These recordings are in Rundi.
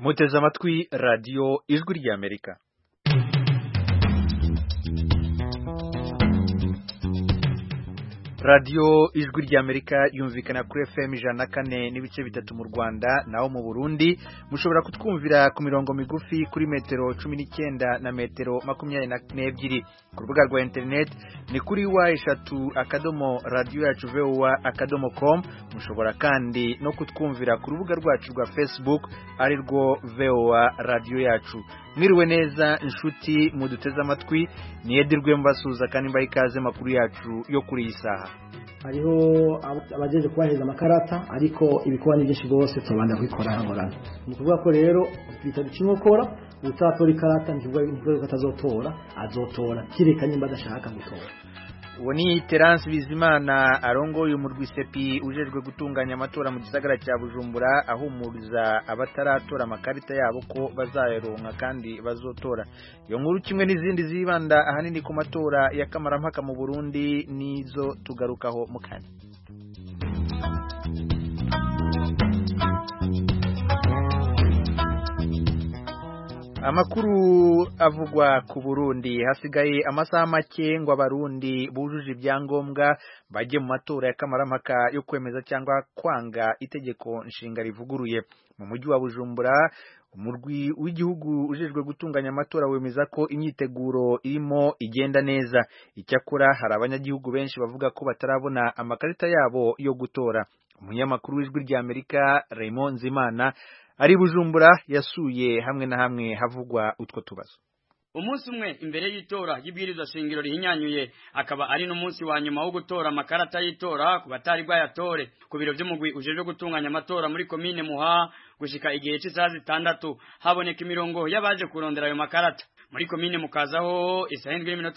muteze amatwi radiyo ijwi ry'Amerika. radiyo ijwi ry'Amerika yumvikana kuri FM 104.3 mu Rwanda, naho mu Burundi mushobora kutwumvira ku mirongo migufi kuri metero 19 na metero 22. Ku rubuga rwa internet ni kuri wa@radioyacu.voa.com. mushobora kandi no kutwumvira ku rubuga rwacu rwa Facebook ari rwo VOA Radio Yacu. Mwiriwe neza inshuti muduteze amatwi, ni Edirwe mbasuza kandi mbaye ikaze makuru yacu yo kuri isaha. Hariho abajeje kubaheza amakarata ariko ibikuba ni byinshi gose tubanda kwikora hangorana. Ni kuvuga ko rero twita ducinkokora utatora ikarata ntivuga ko atazotora, azotora kirekanye mbadashaka gutora. Uwo ni Terence Bizimana arongoye umurwi sepi ujejwe gutunganya amatora mu gisagara cya Bujumbura, ahumuriza abataratora amakarita yabo ko bazayeronka kandi bazotora. Iyo nkuru kimwe n'izindi zibanda ahanini ku matora ya kamarampaka mu Burundi nizo tugarukaho mukanya. Amakuru avugwa ku Burundi, hasigaye amasaha make ngo abarundi bujuje ibyangombwa bajye mu matora ya kamarampaka yo kwemeza cyangwa kwanga itegeko nshinga rivuguruye. Mu mujyi wa Bujumbura, umurwi w'igihugu ujejwe gutunganya amatora wemeza ko imyiteguro irimo igenda neza. Icyakora hari abanyagihugu benshi bavuga ko batarabona amakarita yabo yo gutora. Umunyamakuru w'ijwi ry'Amerika Raymond Nzimana ari Bujumbura yasuye hamwe na hamwe havugwa utwo tubazo. Umunsi umwe imbere y'itora y'ibwirizwa shingiro rihinyanyuye, akaba ari n'umunsi wa nyuma wo gutora amakarata y'itora ku batari bwayatore. Ku biro by'umugwi ujejwe gutunganya amatora muri komine Muha, gushika igihe cy'isaha 6 haboneka imirongo y'abaje kurondera ayo makarata. Muri komine Mukazaho isaha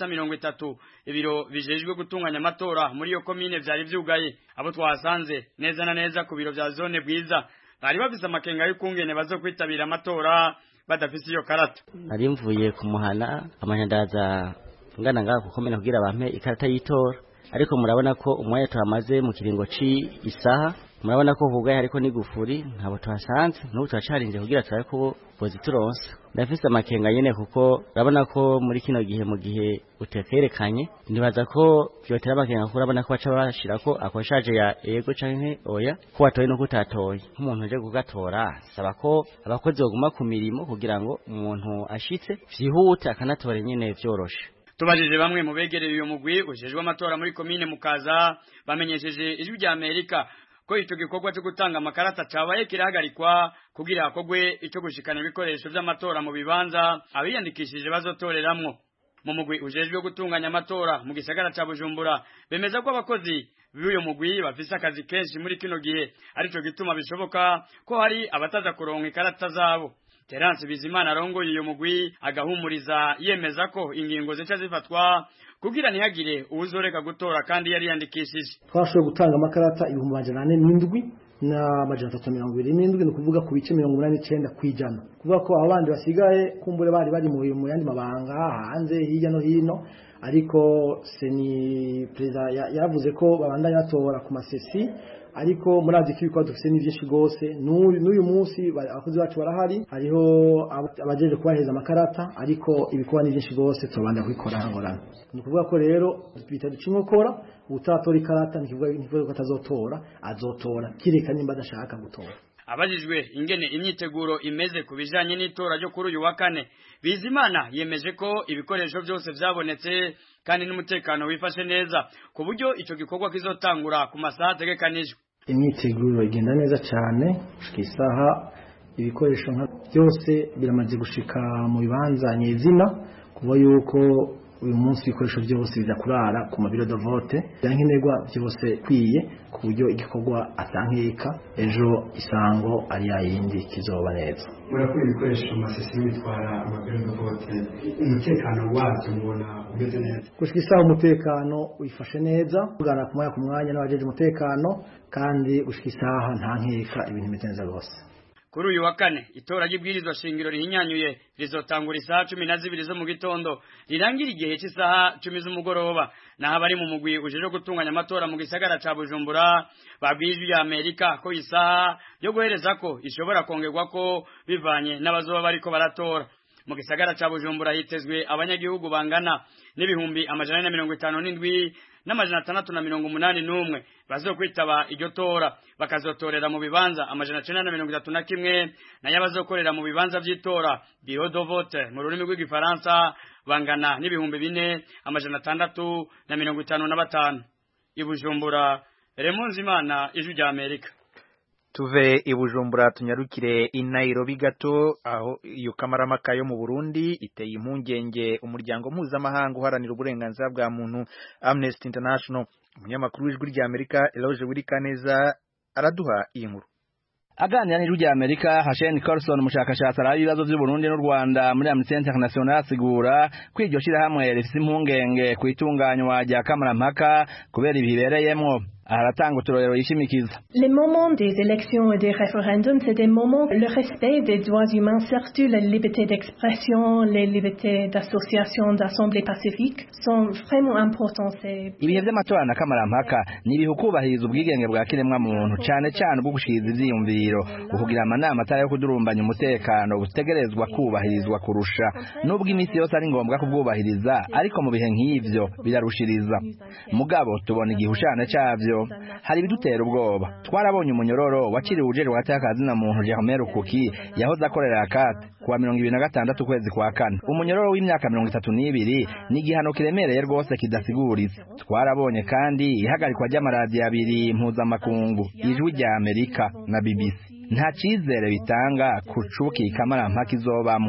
7:30 ibiro bijejwe gutunganya amatora muri iyo komine byari byugaye. Abo twasanze neza na neza ku biro bya zone Bwiza bari bafise amakenga y'ukungene bazo kwitabira amatora badafise iyo karata. Ari mvuye kumuhana amanyandaza ngana ngaho kukomena kugira bampe ikarata y'itora, ariko murabona ko umwanya turamaze mu kiringo isaha, murabona ko hugaye ariko ni gufuri ntabo twasanze n'ubu twacarinze kugira turabe ko pozituronse. Ndafise amakenga nyene kuko urabona ko muri kino gihe mu gihe utekerekanye nibaza ko byotera amakenga kuko urabona ko baca bashira ko akoshaje ya ego canke oya ko watoye no kutatoye. Nk'umuntu aje kugatora saba ko abakozi baguma ku mirimo kugira ngo umuntu ashitse vyihute akanatora nyene vyoroshe. Tubajije bamwe mu begereye uyo mugwi ujejwe amatora muri komine Mukaza, bamenyesheje ijwi ry'Amerika ko icyo gikorwa cyo gutanga amakarata cabaye kirahagarikwa kugira hakogwe icyo gushikana ibikoresho by'amatora mu bibanza abiyandikishije bazotoreramwo. Mu mugwi ujejwe gutunganya amatora mu gisagara ca Bujumbura bemeza ko abakozi b'uyo mugwi bafise akazi kenshi muri kino gihe, arico gituma bishoboka ko hari abataza kuronka ikarata zabo. Terence Bizimana arongoye uyo mugwi agahumuriza yemeza ko ingingo zica zifatwa kugira ntihagire uwuzoreka gutora kandi yari yandikishije. Twashoboye gutanga amakarata 447 na 327, ni kuvuga ku bice 89 kwijana. Kuvuga ko abandi basigaye kumbure bari mu yandi mabanga hanze hirya no hino, ariko seni president yavuze ko babandanya batora ku masesi, ariko murazi ko ibikwa dufise ni byinshi gose. N'uyu munsi abakozi bacu barahari, hariho abajeje kubaheza amakarata ariko ibikwa ni byinshi gose tubanda kwikora hangorana. Ni kuvuga ko rero twita ducinkokora utatora ikarata ntivuga ko atazotora, azotora kirekanye mbadashaka gutora. Abajijwe ingene imyiteguro imeze kubijanye n'itora ryo kuri uyu wa kane, Bizimana yemeje ko ibikoresho byose byabonetse kandi n'umutekano wifashe neza ku buryo ico gikorwa kizotangura ku masaha ategekanijwe. Imyiteguro igenda neza cyane, isaha ibikoresho byose biramaze gushika mu bibanza nyezina, kuba yuko uyu munsi ibikoresho byose biza kurara ku mabiro de vote, byankenerwa byose kwiye ku buryo igikorwa atankeka ejo isango ari yayindi kizoba neza. Murakora ibikoresho amasesi bitwara amabiro de vote, umutekano wazo mubona umeze neza? Gushika isaha umutekano wifashe neza, kugana ku mwanya n'abajeje umutekano, kandi gushika isaha nta nkeka ibintu bimeze neza gose. kuri uyu wa kane itora ry'ibwirizwa shingiro rihinyanyuye rizotangura isaha 12 zo mu gitondo rirangira igihe cy'isaha 10 z'umugoroba naho abari mu mugwi ujeje gutunganya amatora mu gisagara ca Bujumbura babwije ya Amerika ko isaha yo guhereza ko ishobora kongerwa ko bivanye n'abazoba bariko baratora. Mu gisagara ca Bujumbura hitezwe abanyagihugu bangana n'ibihumbi 157 n'amajana 681 bazokwitaba iryo tora bakazotorera mu bibanza 931 nayo bazokorera mu bibanza vy'itora bureau de vote mu rurimi rw'igifaransa bangana n'ibihumbi 4,655. Ibujumbura, Remonzi Imana, Ijwi rya Amerika. Tuve Ibujumbura tunyarukire i Nairobi gato aho iyo kamaramaka yo mu Burundi iteye impungenge umuryango mpuzamahanga uharanira uburenganzira bwa muntu Amnesty International. Umunyamakuru w'Ijwi rya Amerika Eloge Wirikaneza araduha iyi nkuru. Aganira n'Ijwi rya Amerika Hashen Carson umushakashatsi ari ibibazo by'u Burundi n'u Rwanda muri Amnesty International asigura ko iryo shirahamwe rifite impungenge ku itunganywa rya kamarampaka kubera ibibereyemwo. Les moments des élections et des référendums, c'est des moments, le respect des droits humains, surtout la liberté d'expression, les libertés d'association, d'assemblée pacifique, sont vraiment importants. Ibihe by'amatora na kamarampaka ni ibihe kubahiriza ubwigenge bwa kiremwa muntu cyane cyane bwo gushiza ivyiyumviro ukugira amanama atari yo kudurumbanya umutekano butegerezwa kubahirizwa kurusha nubwo imisi yose ari ngombwa kubwubahiriza ariko mu bihe nk'ivyo birarushiriza mugabo tubona igihushane cyavyo hari bidutera ubwoba twarabonye umunyororo waciriwe ujejwe hagati na muntu Jerome Rukuki yahoze akorera akate kuwa 2026 kwezi kwa kane umunyororo w'imyaka 32 ni igihano kiremereye rwose kidasiguritse twarabonye kandi ihagarikwa ry'amaradiyo abiri mpuzamakungu Ijwi rya Amerika na BBC nta cyizere bitanga kucuki kamarampaka izobamo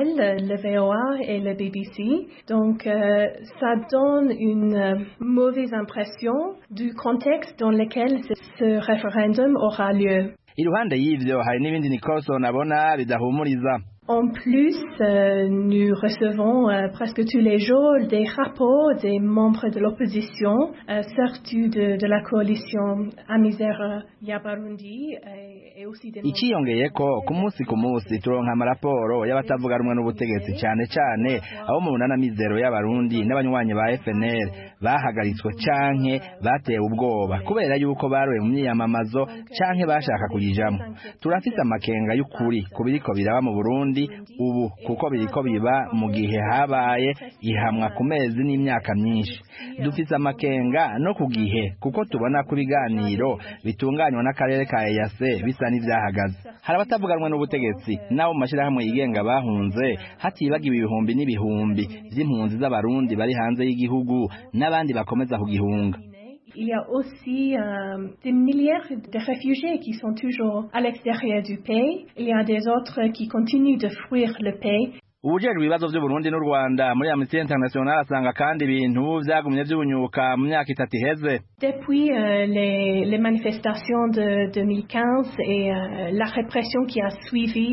le VOA et le BBC donc ça donne une mauvaise impression du contexte dans lequel ce référendum aura lieu. Iruhande y'ivyo hari n'ibindi Nicholson abona bidahumuriza. En plus, nous recevons presque tous les jours des rapports des membres de l'opposition, surtout de la coalition Amizero y'Abarundi et aussi des Ikiyongeyeko ku munsi turonka amaraporo y'abatavuga rumwe n'ubutegetsi cyane cyane abo mu nana Amizero y'Abarundi n'abanywanyi ba FNL bahagaritswe canke batewe ubwoba kubera yuko baroye mu myiyamamazo canke bashaka kujijamo. Turafite amakenga y'ukuri kubiriko biraba mu Burundi ubu kuko biriko biba mu gihe habaye ihamwa ku mezi n'imyaka myinshi dufise amakenga no ku gihe kuko tubona ku biganiro bitunganywa n'akarere ka EAC bisa n'ivyahagaze hari abatavuganwe n'ubutegetsi nabo mashirahamwe yigenga bahunze hatibagiwe ibihumbi n'ibihumbi by'impunzi z'abarundi bari hanze y'igihugu n'abandi bakomeza kugihunga. Il y a aussi des milliers de réfugiés qui sont toujours à l'extérieur du pays. Il y a des autres qui continuent de fuir le pays. Ubujejwe ibibazo by'u Burundi n'u Rwanda muri Amnesty International asanga kandi ibintu byagumye by'ubunyuka mu myaka itatu iheze. Depuis les manifestations de 2015 et la répression qui a suivi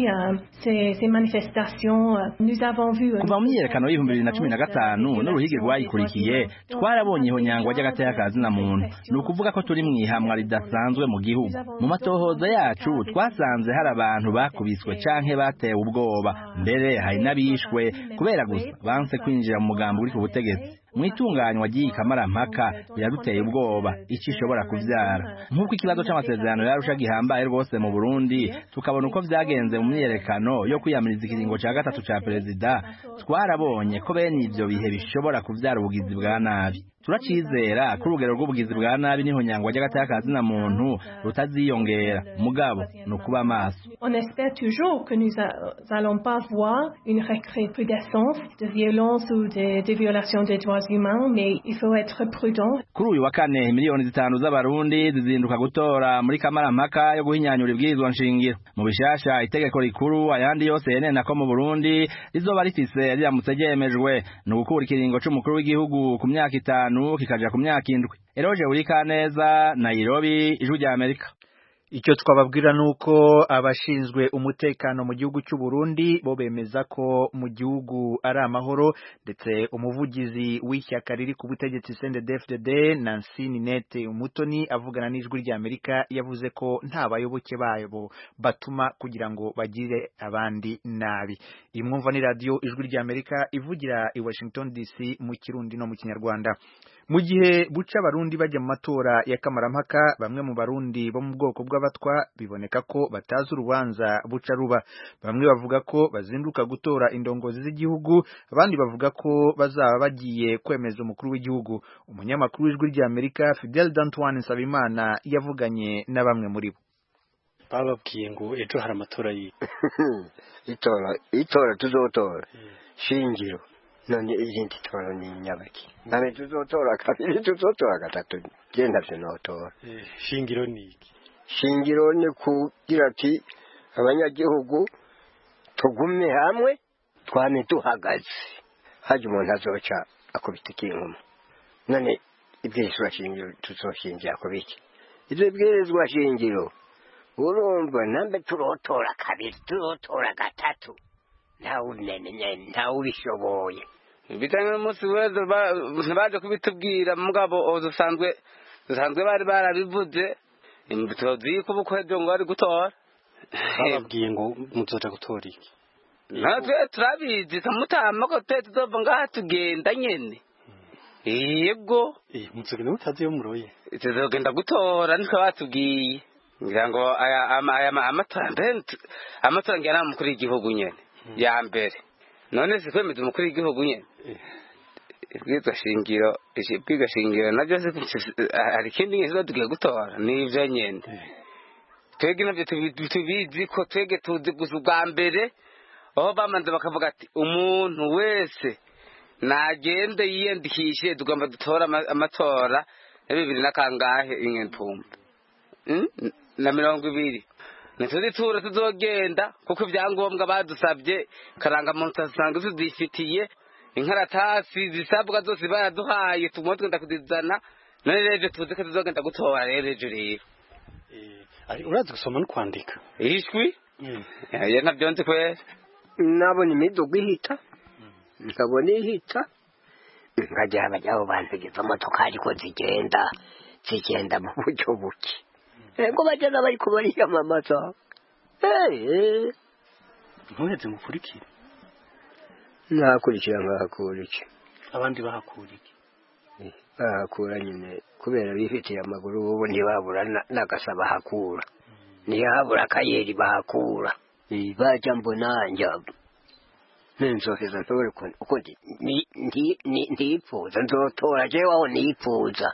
ces manifestations, nous avons vu kuva mu myiyerekano y'ibihumbi 2015 n'uruhigi rwayikurikiye twarabonye ihonyangwa ry'agateka na muntu ni ukuvuga ko turi mu ihamwa ridasanzwe mu gihugu. Mu matohoza yacu twasanze hari abantu bakubiswe canke batewe ubwoba mbere hari bishwe kubera gusa banse kwinjira mu mugambo uri ku butegetsi mwitunganywa ry'iyi kamarampaka biraduteye ubwoba iki ishobora kuvyara nk'uko ikibazo c'amasezerano yarusha gihambaye rwose mu Burundi tukabona uko vyagenze mu myiyerekano yo kwiyamiriza ikiringo ca gatatu ca perezida twarabonye ko bene ivyo bihe bishobora kuvyara ubugizi bwa nabi. Turacizera ku rugero rw'ubugizi bwa nabi n'ihonyangwa ry'agateka na muntu rutaziyongera mugabo no kuba maso. On espère toujours que nous allons pas voir une recrudescence de violence ou de violations des droits humains, mais il faut être prudent. Kuri uyu wa kane miliyoni 5 z'abarundi zizinduka gutora muri kamarampaka yo guhinyanyura ibwirizwa nshingiro mu bishasha itegeko rikuru ayandi yose yenena ko mu Burundi rizoba rifise riramutse ryemejwe no gukura ikiringo c'umukuru w'igihugu ku myaka 5 kikaja ku myaka 7. Eroje Urikaneza, Nairobi, Ijwi rya Amerika. Icyo twababwira nuko abashinzwe umutekano mu gihugu cy'u Burundi bo bemeza ko mu gihugu ari amahoro, ndetse umuvugizi w'ishyaka riri ku butegetsi CNDD-FDD Nancy Ninette Umutoni avugana n'ijwi rya Amerika yavuze ko nta bayoboke babo batuma kugira ngo bagire abandi nabi. Imwumva ni radio ijwi rya Amerika ivugira i Washington DC mu Kirundi no mu Kinyarwanda. Mu gihe buca abarundi bajya mu matora ya kamarampaka, bamwe mu barundi bo mu bwoko bw'abatwa biboneka ko batazi urubanza buca ruba. Bamwe bavuga ko bazinduka gutora indongozi z'igihugu, abandi bavuga ko bazaba bagiye kwemeza umukuru w'igihugu. Umunyamakuru w'ijwi rya Amerika Fidel D'Antoine Nsabimana yavuganye na bamwe muri bo. Bababwiye ngo ejo hari amatora itora tuzotora shingiro none izindi tora ni nyabaki nane tuzotora kabiri tuzotora gatatu genda sinotora shingiro niki shingiro ni kugira ati abanyagihugu tugume hamwe twame tuhagaze haje umuntu azoca akubita ikintu none ibwirizwa shingiro tuzoshingira akubiki ibyo bwirizwa shingiro urumva nambe turotora kabiri turotora gatatu ntawe ubishoboye bitanga umunsi w'ejo baje kubitubwira mugabo dusanzwe bari barabivuze tuzi ko bukwejo ngo ari gutora bababwiye ngo muzoja gutora iki natwe turabizi samutama ko tuzova ngaha tugenda nyene yego muzogenda mutazi yo muroye tuzogenda gutora niko batubwiye ngira ngo amatora ngena mukuru w'igihugu nyene ya mbere none se kwemeza umukuru w'igihugu nyene ibwirizwa shingiro nabyo hari ikindi ngezo tugiye gutora n'ivyo nyene twebwe navyo tubizi ko twebwe tuzi gusa ubwa mbere aho bamanze bakavuga ati umuntu wese nagende yiyandikishe tugomba dutora amatora ya 2020 ingentumba na 2020 Nituzi tura tuzogenda kuko ibyangombwa badusabye karanga muntu asanga tuzifitiye inkaratasi zisabwa zose baraduhaye tumutwe ndakudizana none rero tuzi ko tuzogenda gutora rero ari urazi gusoma no kwandika ishwi ya nabyo nzi kwera nabona imidugu ihita nkabona ihita nkajya abajyaho bantegeza motoka ariko zigenda mu buryo buke ego bajyaga bari kubariyamamaza ntuheze mukurikire nakurikira ngahakuriki abandi bahakuriki bahakura nyine kubera bifitiye amaguru ubu ntibabura n'agasaba hakura ntihabura akayeri bahakura bajya mbonanja ninzoheza ntore uko ntipfuza nzotora jewe aho nipfuza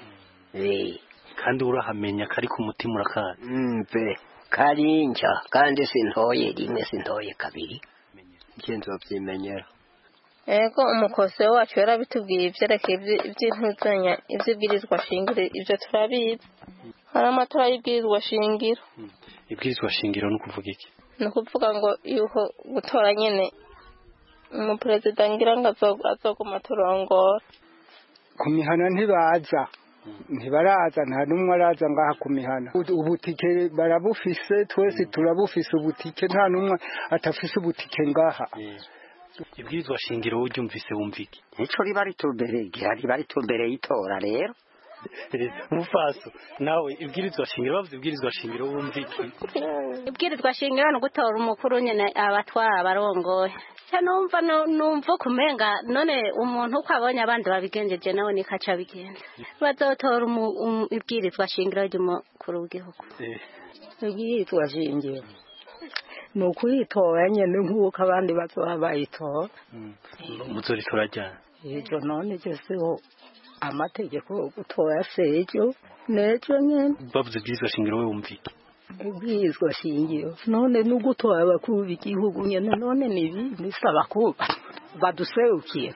kandi urahamenya kari ku mutima urakana pe karinja kandi sintoye rimwe sintoye kabiri nje nzovyimenyera ego umukose wacu yarabitubwiye ivyerekeye ivy'intuzanya ivy'ibwirizwa shingiro ivyo turabizi hari amatora y'ibwirizwa shingiro ibwirizwa shingiro no kuvuga iki no kuvuga ngo yuko gutora nyene umuperezida ngira ngo azoguma turongora ku mihana ntibaraza nta numwe araza ngaha ku mihana ubutike barabufise twese turabufise ubutike nta numwe atafise ubutike ngaha ibwirizwa shingiro uryumvise wumviki nico riba ritumbereye itora rero mufaso nawe ibwirizwa shingiro bavuze ibwirizwa shingiro wumviki ibwirizwa shingiro no gutora umukuru nyene abatwara abarongoye numva kumenga none umuntu uko abonye abandi babigenjeje nawe nikaca bigenza bazotora ibwirizwa shingiro ry'umukuru w'igihugu ibwirizwa shingiro ni ukuritora nyene nk'uko abandi bazoba bayitora muzoritora ryari ejo none jeseho amategeko yo gutora sejo nejo nyene bavuze ibwirizwa shingiro we wumviki ibwirizwa shingiro none n'ugutora abakuru b'igihugu nyene none nisaba ko baduserukiye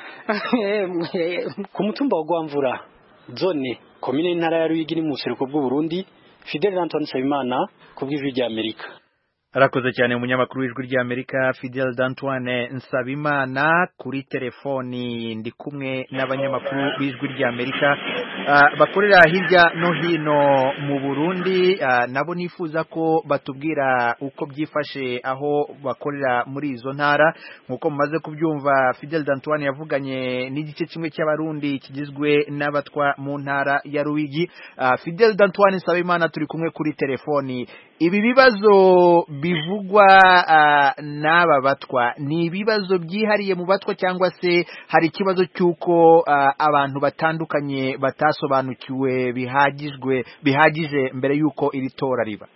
ku mutumba wa Gwamvura zone komine y'intara ya Ruyigi ni mu buseruko bw'u Burundi Fidel D'Antoine Nsabimana ku bw'ijwi rya Amerika. Arakoze cyane umunyamakuru w'ijwi rya Amerika Fidel D'Antoine Nsabimana. Kuri telefoni ndi kumwe n'abanyamakuru b'ijwi rya Amerika bakorera hirya no hino mu Burundi. Burundi nabo nifuza ko batubwira uko byifashe aho bakorera muri izo ntara nkuko mumaze kubyumva. Fidel D'Antoine yavuganye n'igice kimwe cy'abarundi kigizwe n'abatwa mu ntara ya Ruyigi. Fidel D'Antoine Nsabimana turi kumwe kuri telefoni. Ibi bibazo bivugwa n'aba batwa ni ibibazo byihariye mu batwa cyangwa se hari ikibazo cy'uko abantu batandukanye batasobanukiwe bihagije mbere y'uko iri tora riba?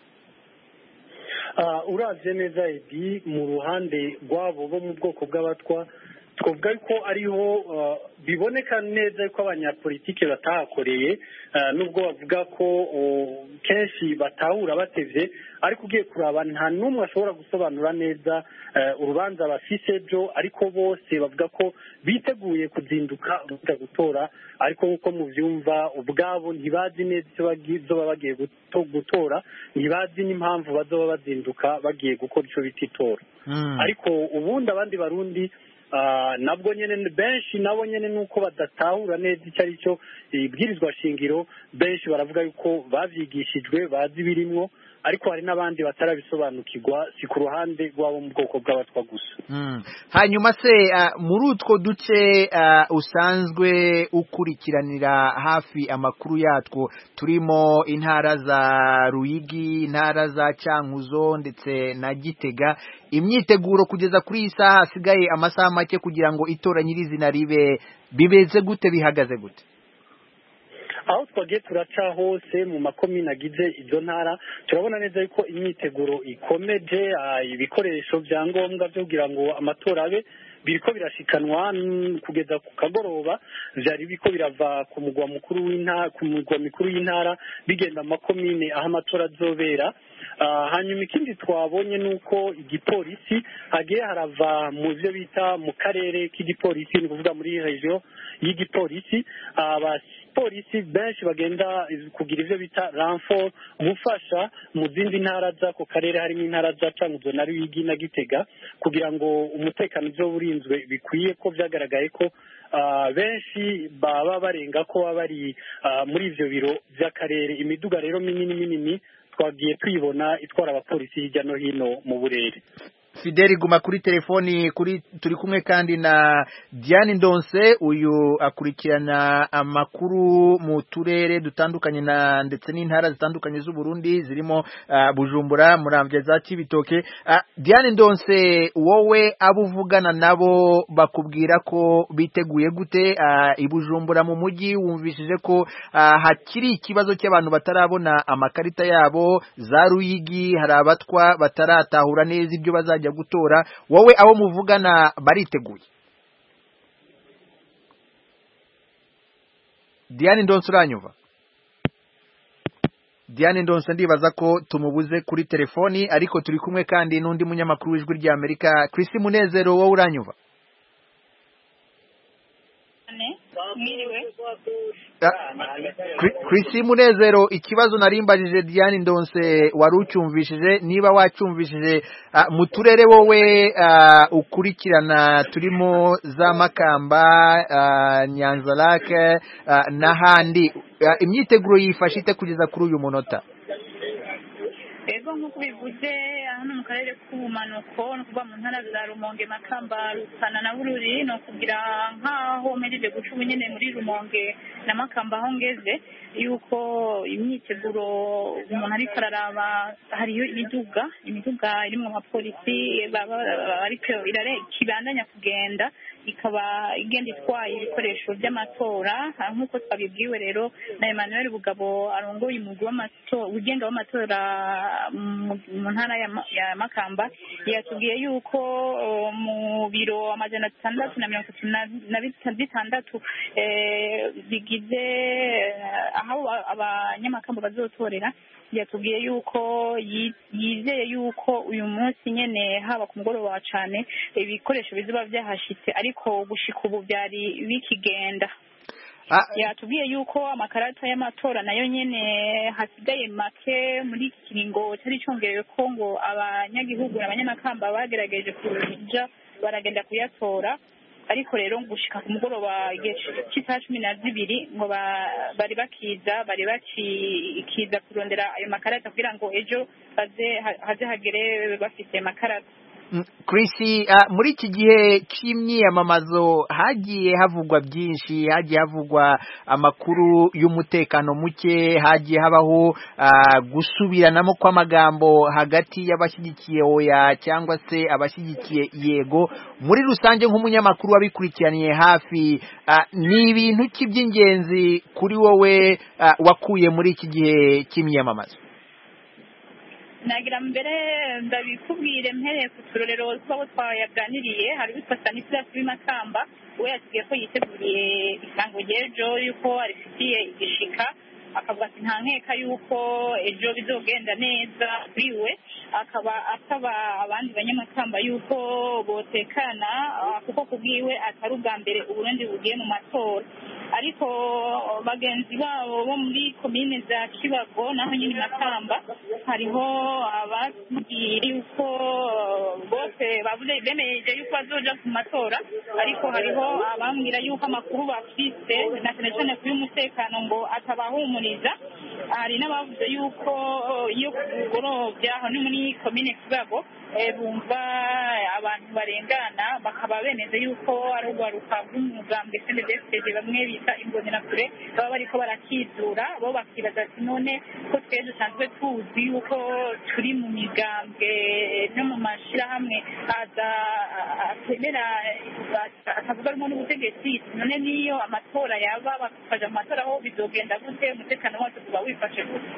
Uravye neza Edi, mu ruhande rwabo bo mu bwoko bw'abatwa twavuga ko ariho biboneka neza ko abanyapolitike batahakoreye, nubwo bavuga ko kenshi batahura batevye, ariko ugiye kuraba nta n'umwe ashobora gusobanura neza urubanza bafise byo, ariko bose bavuga ko biteguye kuzinduka baza gutora, ariko nk'uko muvyumva ubwabo ntibazi neza icyo baba bagiye gutora, ntibazi n'impamvu bazoba bazinduka bagiye gukora ico bita itora. Ariko ubundi abandi barundi nabwo nyene benshi nabo nyene nuko badatahura neza icyo ari cyo ibwirizwa shingiro, benshi baravuga yuko bavyigishijwe bazi birimwo, ariko hari n'abandi batarabisobanukirwa, si ku ruhande rwabo mu bwoko bw'abatwa gusa. Hanyuma se muri utwo duce usanzwe ukurikiranira hafi amakuru yatwo, turimo intara za Ruyigi, intara za Cankuzo ndetse na Gitega, imyiteguro kugeza kuri iyi saha hasigaye amasaha make kugira ngo itora nyirizina ribe, bibeze gute, bihagaze gute? Aho twagiye turaca hose mu makomine agize izo ntara turabona neza yuko imyiteguro ikomeje, ibikoresho bya ngombwa byo kugira ngo amatora abe biriko birashikanwa kugeza ku kagoroba, vyari biko birava ku mugwa mikuru y'intara bigenda mu makomine aho amatora azobera. Hanyuma ikindi twabonye nuko igipolisi hagiye harava mu byo bita mu karere k'igipolisi, ni kuvuga muri region y'igipolisi, abapolisi benshi bagenda kugira ivyo bita renfort gufasha mu zindi ntara z'ako karere, harimo intara za Cankuzo na Ruyigi na Gitega, kugira ngo umutekano uzobe urinzwe bikwiye, ko vyagaragaye ko benshi baba barenga ko baba bari muri ivyo biro vy'akarere. Imiduga rero minini twagiye tuyibona itwara abapolisi hirya no hino mu burere. Fideli, guma kuri telefoni, turi kumwe kandi na Diane Ndonse, uyu akurikirana amakuru mu turere dutandukanye ndetse n'intara zitandukanye z'u Burundi zirimo Bujumbura, Muramvya, za Cibitoke. Diane Ndonse, wowe abuvugana nabo bakubwira ko biteguye gute? I Bujumbura mu mujyi wumvishije ko hakiri ikibazo cy'abantu batarabona amakarita yabo, za Ruyigi hari abatwa bataratahura neza ibyo bazajya gutora, wowe abo muvugana bariteguye? Diane Ndonse, uranyumva? Diane Ndonse ndibaza ko tumubuze kuri telefoni, ariko turi kumwe kandi n'undi munyamakuru w'Ijwi ry'Amerika, Chris Munezero, wowe uranyumva? Chris Munezero, ikibazo narimbajije Diane Ndonse wari ucyumvishije? Niba wacyumvishije, mu turere wowe ukurikirana turimo za Makamba, Nyanza-Lac n'ahandi, imyiteguro yifashe ite kugeza kuri uyu munota? Ego nk'uko bivuze hano mu karere k'ubumanuko, no kuva mu ntara za Rumonge, Makamba, Rutana na Bururi, no kugira nk'aho mejeje guca nyine muri Rumonge na Makamba aho ngeze, yuko imyiteguro umuntu ariko araraba, hariyo imiduga irimo abapolisi ariko kibandanya kugenda, ikaba igenda itwaye ibikoresho by'amatora nk'uko twabibwiwe rero na Emmanuel Bugabo arongoye umugwi ugenga w'amatora mu ntara ya Makamba, yatubwiye yuko mu biro 636 bigize aho abanyamakamba bazotorera, yatubwiye yuko yizeye yuko uyu munsi nyene haba ku mugoroba cyane ibikoresho bizoba byahashitse, ariko gushika ubu byari bikigenda. Yatubwiye yuko amakarata y'amatora nayo nyene hasigaye make muri iki kiringo cyari cyongerewe ko ngo abanyagihugu n'abanyamakamba bagerageje kuja baragenda kuyatora, ariko rero gushika ku mugoroba igihe cy'isaha 12 ngo bari bakiza kurondera ayo makarata kugira ngo ejo haze hagere bafite makarata. Chris, muri iki gihe cy'imyiyamamazo hagiye havugwa byinshi, hagiye havugwa amakuru y'umutekano muke, hagiye habaho gusubiranamo kw'amagambo hagati y'abashyigikiye oya cyangwa se abashyigikiye yego. Muri rusange nk'umunyamakuru wabikurikiraniye hafi, ni ibintu cy'iby'ingenzi kuri wowe wakuye muri iki gihe cy'imyiyamamazo? Nagira mbere ndabikubwire mpereye ku turorero twabo twayaganiriye. Hari witwa Nisira Makamba we yatubwiye ko yiteguriye isango ry'ejo yuko arifitiye igishika, akavuga ati nta nkeka yuko ejo bizogenda neza biwe, akaba asaba abandi banyamakamba yuko botekana kuko kubwiwe atari ubwa mbere Uburundi bugiye mu matora. Ariko bagenzi babo bo muri komine za Kibago naho nyine Makamba hariho ababwira yuko bose bemeje yuko bazoja ku matora, ariko hariho abambwira yuko amakuru bafise na cyane cyane kuri umutekano ngo atabahumuriza. Hari n'abavuze yuko iyo kugorovya aho ni muri komine Kibago bumva abantu barengana, bakaba bemeze yuko ari urwaruka rw'umugambwe CNDD-FDD bamwe bita imbonerakure baba bariko barakizura, bo bakibaza ati none ko twese dusanzwe tuzi yuko turi mu migambwe no mu mashirahamwe atemera akavuga rumwe n'ubutegetsi, none niyo amatora yaba bakaja mu matora aho bizogenda gute, umutekano wacu tuba wifashe gute?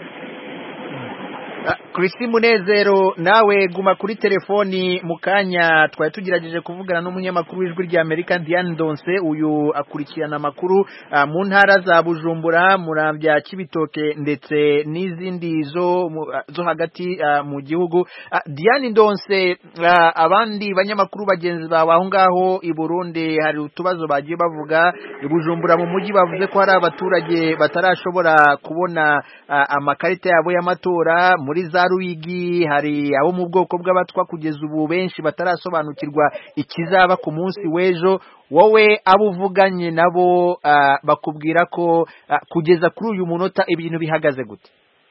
Christine Munezero, nawe guma kuri telefoni mukanya twari tugerageje kuvugana n'umunyamakuru w'ijwi rya Amerika Diane Ndonse. Uyu akurikirana amakuru mu ntara za Bujumbura, Muramvya, Kibitoke ndetse n'izindi zo hagati mu gihugu. Diane Ndonse, abandi banyamakuru bagenzi bawe aho ngaho i Burundi hari utubazo bagiye bavuga. I Bujumbura mu mujyi bavuze ko hari abaturage batarashobora kubona amakarita yabo y'amatora. Muri za Ruyigi hari abo mu bwoko bw'abatwa kugeza ubu benshi batarasobanukirwa ikizaba ku munsi w'ejo. Wowe abo uvuganye nabo bakubwira ko kugeza kuri uyu munota ibintu bihagaze gute?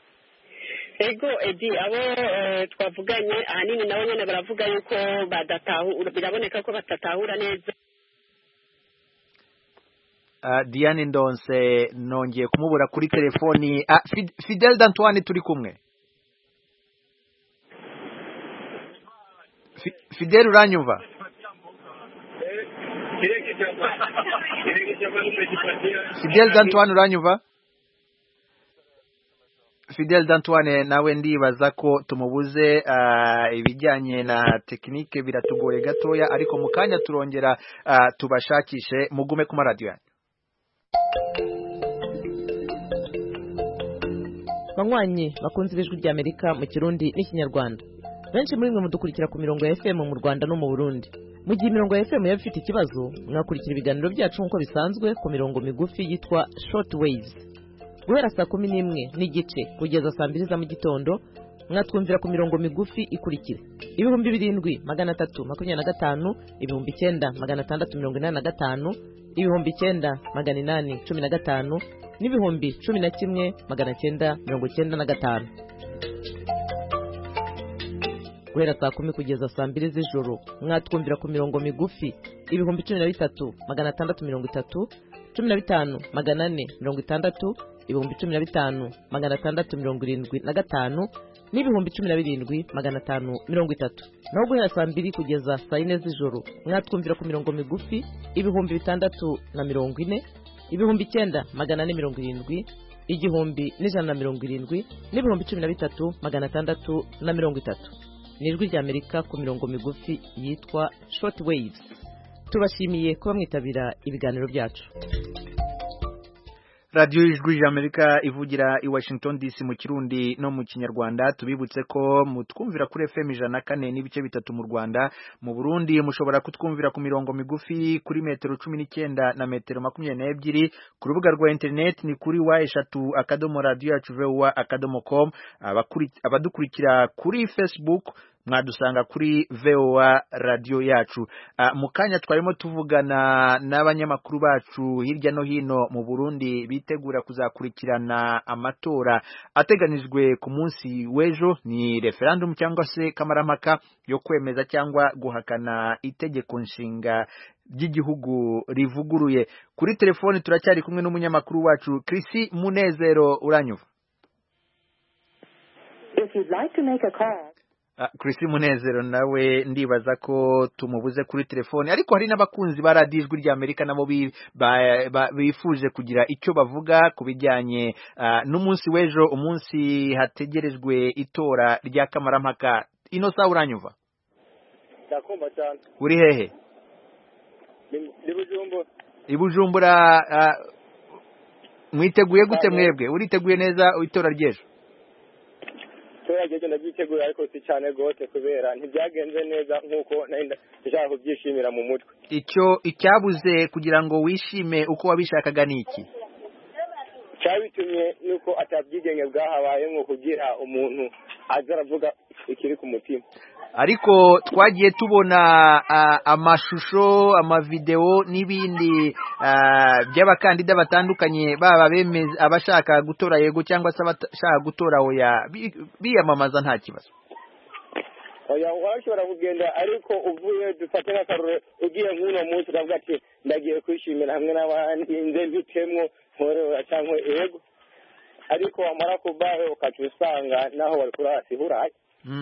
Ego Edi, abo twavuganye ahanini nabo nyene baravuga yuko badatahura, biraboneka ko batatahura neza. Diane Ndonse nongeye kumubura kuri telefoni. Fidel d'Antoine turi kumwe. Fidel uranyumva? Fidel d'Antoine uranyumva? Fidel d'Antoine nawe ndibaza ko tumubuze, ibijyanye na tekinike biratugoye gatoya, ariko mukanya turongera tubashakishe. Mugume ku radio yanyu. Banywanyi bakunze ijwi rya Amerika mu Kirundi n'Ikinyarwanda, benshi muri mwe mudukurikira ku mirongo ya FM mu Rwanda no mu Burundi. Mu gihe mirongo ya FM yabifite ikibazo, mwakurikira ibiganiro byacu nkuko bisanzwe ku mirongo migufi yitwa short waves. Guhera saa 11 n'igice kugeza saa 2 za mu gitondo, mwatwumvira ku mirongo migufi ikurikira: 7325, 9685, 9815 n'ibihumbi 11,995. Guhera saa 10 kugeza saa 2 z'ijoro mwatwumvira ku mirongo migufi 13,630, 15,460, 15,675 n'ibihumbi 17,530. Naho guhera saa 2 kugeza saa 4 z'ijoro mwatwumvira ku mirongo migufi 640, 9,470, 1,170 n'ibihumbi 13,630. Nijwi rya Amerika ku mirongo migufi yitwa short waves. Tubashimiye kuba mwitabira ibiganiro byacu. Radio Ijwi y'Amerika ivugira i Washington DC mu Kirundi no mu Kinyarwanda. Tubibutse ko mutwumvira kuri FM 104 n'ibice bitatu mu Rwanda. Mu Burundi mushobora kutwumvira ku mirongo migufi kuri metero 19 na metero 22. Ku rubuga rwa internet ni kuri wa3.radio.com. Abadukurikira kuri Facebook mwadusanga kuri VOA radio yacu. Mu kanya twarimo tuvugana n'abanyamakuru bacu hirya no hino mu Burundi bitegura kuzakurikirana amatora ateganijwe ku munsi w'ejo, ni referendum cyangwa se kamarampaka yo kwemeza cyangwa guhakana itegeko nshinga ry'igihugu rivuguruye. Kuri telefone turacyari kumwe n'umunyamakuru wacu Chrissy Munezero, uranyumva? If you'd like to make a call. Chrissy Munezero nawe ndibaza ko tumubuze kuri telefone, ariko hari n'abakunzi ba Radio Ijwi ry'Amerika nabo bifuje kugira icyo bavuga ku bijyanye n'umunsi w'ejo, umunsi hategerejwe itora rya kamarampaka. Inosa, uranyumva? Ndakumva cyane. Uri hehe? Ni Bujumbura. Ibujumbura. Mwiteguye gute mwebwe? Uriteguye neza itora ry'ejo? Turageze ndabyiteguye ariko si cyane gose kubera ntibyagenze neza nkuko ndashaka kubyishimira mu mutwe. Icyabuze kugira ngo wishime uko wabishakaga niki? Cyabitumye nuko atabyigenge bwahabaye nko kugira umuntu azaravuga ikiri ku mutima. Ariko twagiye tubona amashusho, amavideo n'ibindi by'abakandida batandukanye, baba bemeza abashaka gutora yego cyangwa se abashaka gutora oya, biyamamaza nta kibazo. Oya, washobora kugenda ariko uvuye dufate n'akarore ugiye nk'uno munsi ukavuga ati ndagiye kwishimira hamwe n'abandi nze mbitemwo nkorera cyangwa yego, ariko wamara kubaho ukaca usanga naho wari kurasi huraye.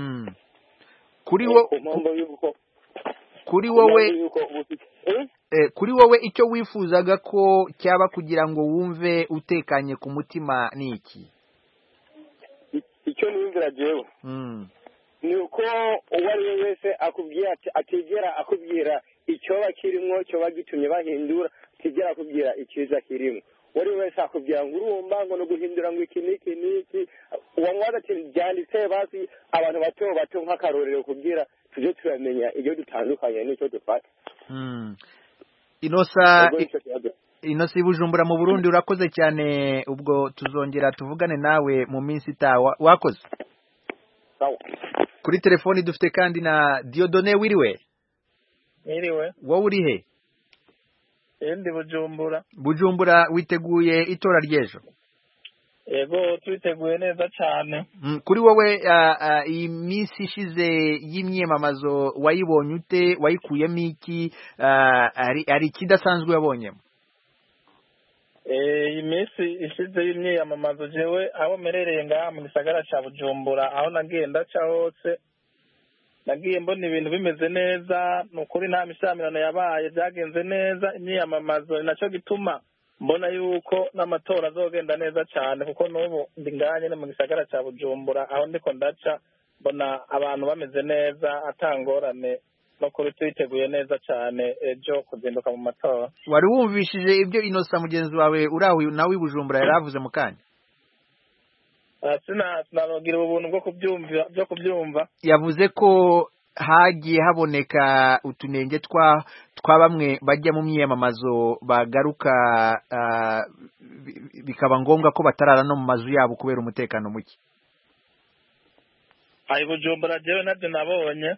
Kuri wowe icyo wifuzaga ko cyaba kugira ngo wumve utekanye ku mutima ni iki? Icyo niyumvira jewe ni uko uwo ari we wese akubwira atigera akubwira icyoba kirimo cyoba gitumye bahindura, atigera akubwira icyiza kirimo. Wari wese akubwira ngo urumva ngo no guhindura ngo iki niki uwo mwaza ati byanditse basi abantu bato nk'akarorero kubwira tuje turamenya iyo dutandukanye n'icyo dufata. Inosa Bujumbura mu Burundi, urakoze cyane. Ubwo tuzongera tuvugane nawe mu minsi itaha. Wakoze. Kuri telefoni dufite kandi na Diodone. Wiriwe? Niriwe. Wowe uri he? Ndi Bujumbura. Bujumbura, witeguye itora ry'ejo? Yego, twiteguye neza cyane. Kuri wowe iyi minsi ishize y'imyamamazo wayibonye ute? Wayikuyemo iki? Ari ikidasanzwe wabonyemo? Iyi minsi ishize y'imyamamazo jewe aho merereye ngaha mu gisagara cya Bujumbura, aho nagiye ndaca hose nagiye mbona ibintu bimeze neza, nukuri nta mishamirano yabaye, byagenze neza. Imyamamazo ni nacyo gituma mbona yuko n'amatora azogenda neza cyane, kuko n'ubu ndi ngaha nyine mu gisagara cya Bujumbura, aho ndiko ndaca mbona abantu bameze neza atangorane, no kuri twiteguye neza cyane ejo kuzinduka mu matora. Wari wumvishije ibyo Inosa mugenzi wawe uraho nawe Bujumbura yaravuze mu kanya? Sinabagira ubuntu bwo kubyumva. Yavuze ko hagiye haboneka utunenge twa bamwe bajya mu myamamazo bagaruka, bikaba ngombwa ko batarara no mu mazu yabo kubera umutekano muke. Ayi Bujumbura jewe nabyo nabonye.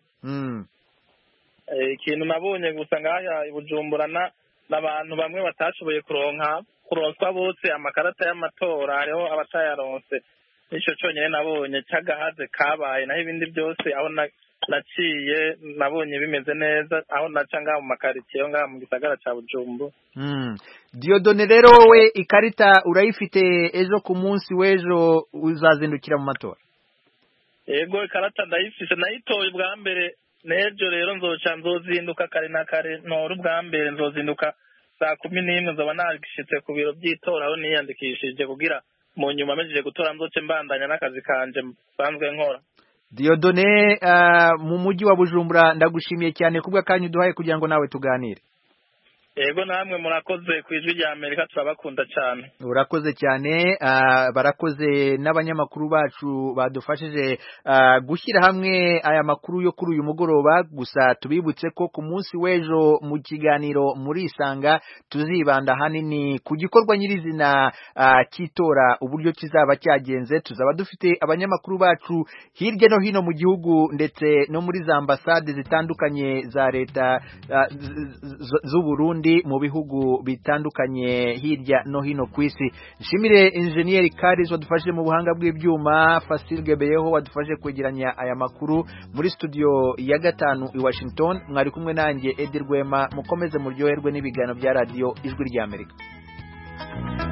Ikintu nabonye gusa ngaha i Bujumbura n'abantu bamwe batashoboye kuronswa bose amakarata y'amatora, hariho abatayaronse. Nicyo cyonyine nabonye cyagahaze kabaye, naho ibindi byose aho naciye nabonye bimeze neza, aho naca ngaha mu makaritsiye ngaha mu gisagara cya Bujumbura. Diodone, rero wowe ikarita urayifite ejo ku munsi w'ejo uzazindukira mu matora? Yego, ikarata ndayifise, nayitoye ubwa mbere n'ejo rero nzozinduka kare na kare, ntora ubwa mbere nzozinduka saa 11 nzoba nagishitse ku biro by'itora aho niyandikishije kugira mu nyuma mejeje gutora nzoce mbandanya n'akazi kanje banzwe nkora. Diodone, mu mujyi wa Bujumbura, ndagushimiye cyane kubwa kanyu duhaye kugira ngo nawe tuganire. yego namwe murakoze ku ijwi rya Amerika turabakunda cyane. Urakoze cyane, barakoze n'abanyamakuru bacu badufashije gushyira hamwe aya makuru yo kuri uyu mugoroba. Gusa tubibutse ko ku munsi w'ejo mu kiganiro muri Isanga tuzibanda hanini ku gikorwa nyirizina cy'itora, uburyo kizaba cyagenze. Tuzaba dufite abanyamakuru bacu hirya no hino mu gihugu ndetse no muri za ambasade zitandukanye za leta z'u Burundi mu bihugu bitandukanye hirya no hino ku isi. Nshimire Engineer Karis wadufashije mu buhanga bw'ibyuma, Fasil Gebeyeho wadufashije kwegeranya aya makuru muri studio ya 5 i Washington. Mwari kumwe nanjye Edi Rwema, mukomeze muryoherwe n'ibiganiro bya radio Ijwi ry'Amerika.